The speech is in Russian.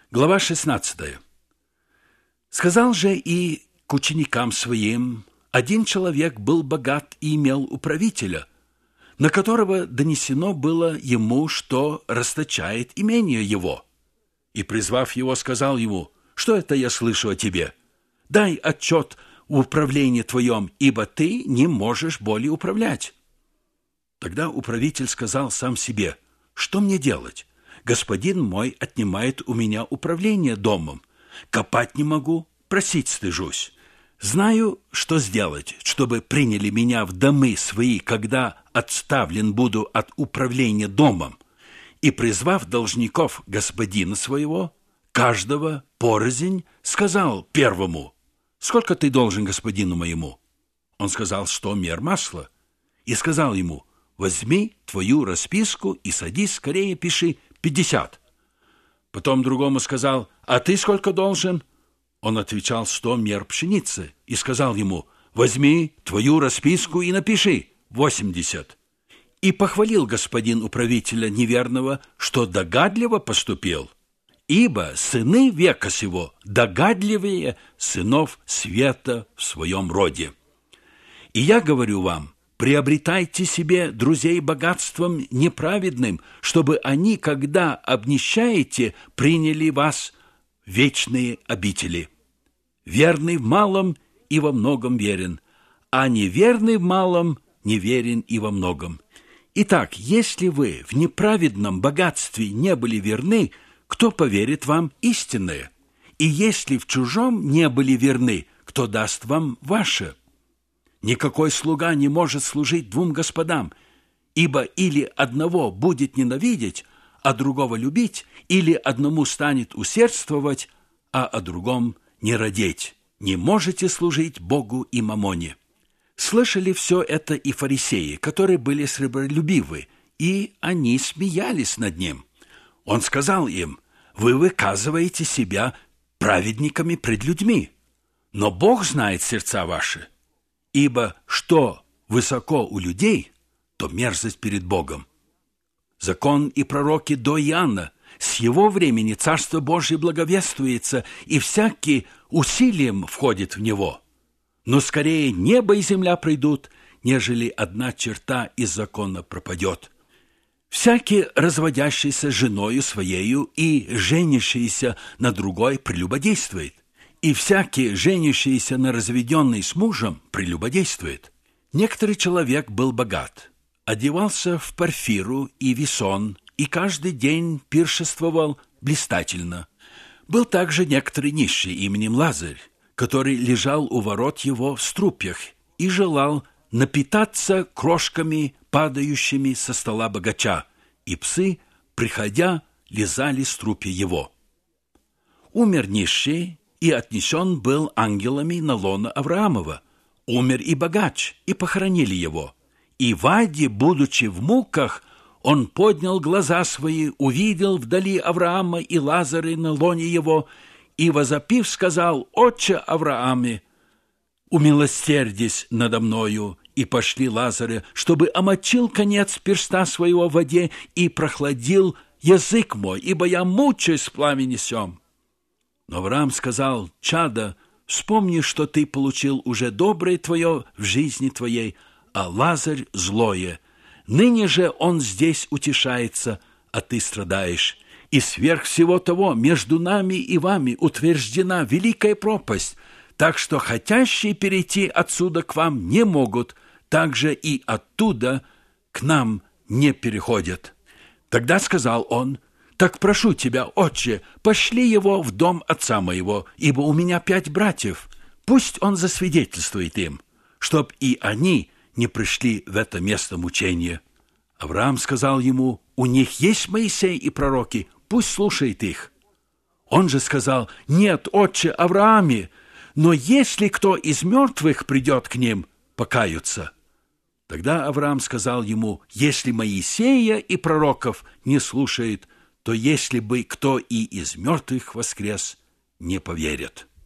Глава 16. «Сказал же и к ученикам своим: один человек был богат и имел управителя, на которого донесено было ему, что расточает имение его. И, призвав его, сказал ему: что это я слышу о тебе? Дай отчет в управлении твоем, ибо ты не можешь более управлять». Тогда управитель сказал сам себе: что мне делать? Господин мой отнимает у меня управление домом. Копать не могу, просить стыжусь. Знаю, что сделать, чтобы приняли меня в домы свои, когда отставлен буду от управления домом. И, призвав должников господина своего, каждого порознь, сказал первому: сколько ты должен господину моему? Он сказал: 100 мер масла. И сказал ему: возьми твою расписку и садись, скорее пиши 50. Потом другому сказал: а ты сколько должен? Он отвечал: 100 мер пшеницы. И сказал ему: возьми твою расписку и напиши 80. И похвалил господин управителя неверного, что догадливо поступил, ибо сыны века сего догадливее сынов света в своем роде. И я говорю вам: приобретайте себе друзей богатством неправедным, чтобы они, когда обнищаете, приняли вас в вечные обители. Верный в малом и во многом верен, а неверный в малом неверен и во многом. Итак, если вы в неправедном богатстве не были верны, кто поверит вам истинное? И если в чужом не были верны, кто даст вам ваше? Никакой слуга не может служить двум господам, ибо или одного будет ненавидеть, а другого любить, или одному станет усердствовать, а о другом не радеть. Не можете служить Богу и мамоне. Слышали все это и фарисеи, которые были сребролюбивы, и они смеялись над ним. Он сказал им: вы выказываете себя праведниками пред людьми, но Бог знает сердца ваши. Ибо что высоко у людей, то мерзость перед Богом. Закон и пророки до Иоанна, с его времени Царство Божие благовествуется, и всякий усилием входит в него. Но скорее небо и земля пройдут, нежели одна черта из закона пропадет. Всякий, разводящийся с женою своею и женящийся на другой, прелюбодействует. И всякий, женящийся на разведенной с мужем, прелюбодействует. Некоторый человек был богат, одевался в парфиру и весон, и каждый день пиршествовал блистательно. Был также некоторый нищий именем Лазарь, который лежал у ворот его в струпьях и желал напитаться крошками, падающими со стола богача, и псы, приходя, лизали струпья его. Умер нищий, и отнесен был ангелами на лоно Авраамова. Умер и богач, и похоронили его. И в аде, будучи в муках, он поднял глаза свои, увидел вдали Авраама и Лазаря на лоне его, и, возопив, сказал: «Отче Аврааме, умилосердись надо мною, и пошли Лазаря, чтобы омочил конец перста своего в воде и прохладил язык мой, ибо я мучаюсь в пламени сем». Но Авраам сказал: «Чадо, вспомни, что ты получил уже доброе твое в жизни твоей, а Лазарь злое. Ныне же он здесь утешается, а ты страдаешь. И сверх всего того между нами и вами утверждена великая пропасть, так что хотящие перейти отсюда к вам не могут, также и оттуда к нам не переходят». Тогда сказал он: «Так прошу тебя, отче, пошли его в дом отца моего, ибо у меня 5 братьев. Пусть он засвидетельствует им, чтоб и они не пришли в это место мучения». Авраам сказал ему: «У них есть Моисей и пророки, пусть слушает их». Он же сказал: «Нет, отче Аврааме, но если кто из мертвых придет к ним, покаются». Тогда Авраам сказал ему: «Если Моисея и пророков не слушает, то если бы кто и из мертвых воскрес, не поверят».